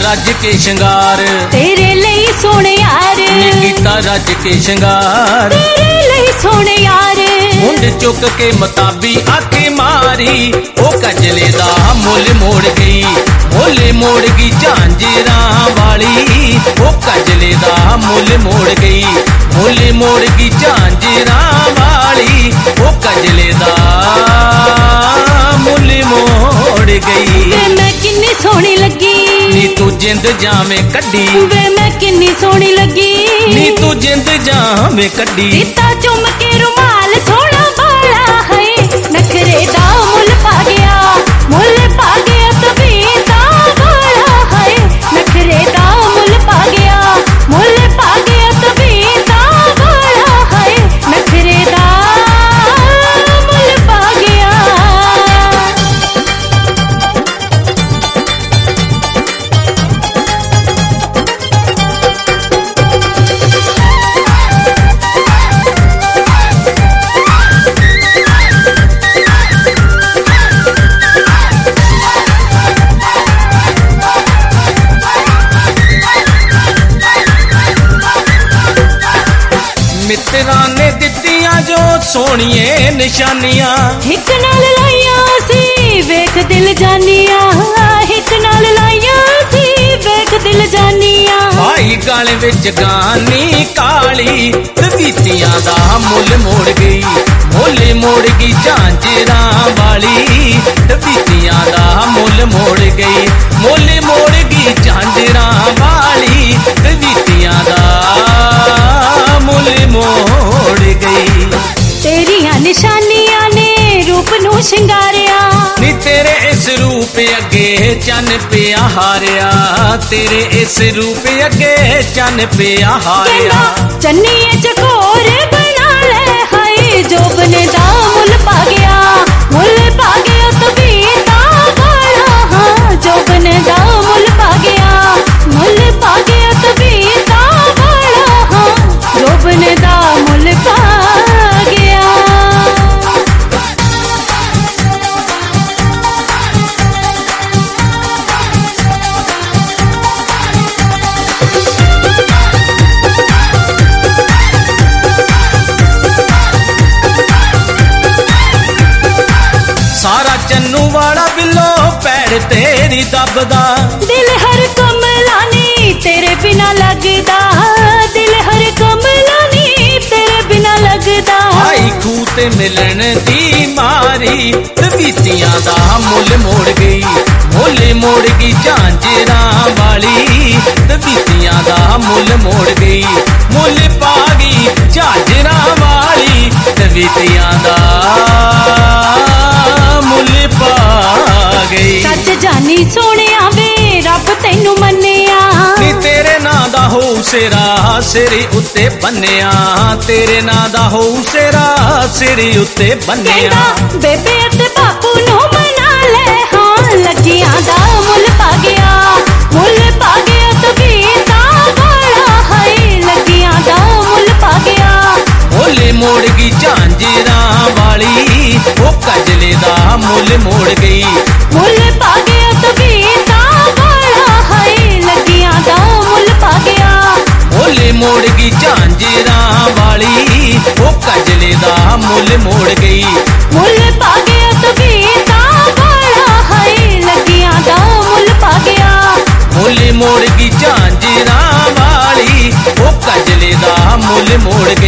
रज के शंगार तेरे लिए सोने यार नी कीता रज के शंगार तेरे लिए सोने यार मुंड चुक के मताबी आके मारी ओ कजले दा मुल मोड़ गई मोले मोड़ गई झांजरा वाली ओ कजले दा मुल मोड़ गई मोले मोड़ गई झांजरा वाली ओ कजले दा मुल मोड़ गई वे मैं किन्नी सोहनी लगी नी तू जिंद जावें कड्डी वे मैं किन्नी सोहनी लगी नी तू जिंद जावें कड्डी दिता चुम के रुमाल सोना वाला है नखरे दा मुल पा गया तभी दा वाला है नखरे दा मुल पा गया तभी दा वाला है नखरे दा मुल पा गया मित्रां ने दित्तियां जो सोहणिए निशानियां हिक नाल लाइया सी वेख दिल जानिया हिक नाल लाइया सी वेख दिल जानिया भाई गाले विच गानी काली तबीतियां दा मुल मोड़ गई मोले मोड़ गई झांजरा वाली तबीतियां दा मुल मोड़ गई मोले मोड़ गई झांजरा वाली तबीतियां दा मुल मोड़ गई तेरिया निशानियां ने रूप नू शिंगारिया नी तेरे इस रूप अगे चन पिया हारिया तेरे इस रूप अगे चन पिया हारिया चन्नी चकोर बना ले हाय जोबने दा मुल पा गया तभी दा वाला हाँ जोबने दा मुल पा गया तभी दा वाला हाँ जोबने दा मुल पा गया सारा चन्नू वाला बिलो पैर तेरी दबदा दिल हर कमलानी तेरे बिना लगदा दिल हर कमलानी तेरे बिना लगदा आई खूते मिलन दी मारी तबीतियां दा मुल मोड़ गई मोले मोड़ गई झांजरा वाली तबीतियां दा मुल मोड़ गई मुल पा गई झांजरा वाली तबीतियां दा मुल पा गई सच जानी सोनिया वे रब तैनू मन्निया नी तेरे नां दा हो सेरा सिरी उत्ते बन्निया तेरे नां दा हो सेरा सिरी उत्ते बन्निया बेबे ते बापू नू मना ले हाँ लगियां दा मुल पा गया तभी दा वाला है लगियां दा मुल पा गया मोले मोड़ गई झांजरा वाली ओ कजले दा मुल मोड़ गई मुल पा गया तभी दा वाला है लगियां दा मुल पा गया मोले मोड़ गई झांजरा वाली ओ कजले दा मुल मोड़ गई मुल पा गया तभी दा वाला है लगियां दा मुल पा गया मोले मोड़ गई झांजरा वाली ओ कजले दा मुल मोड़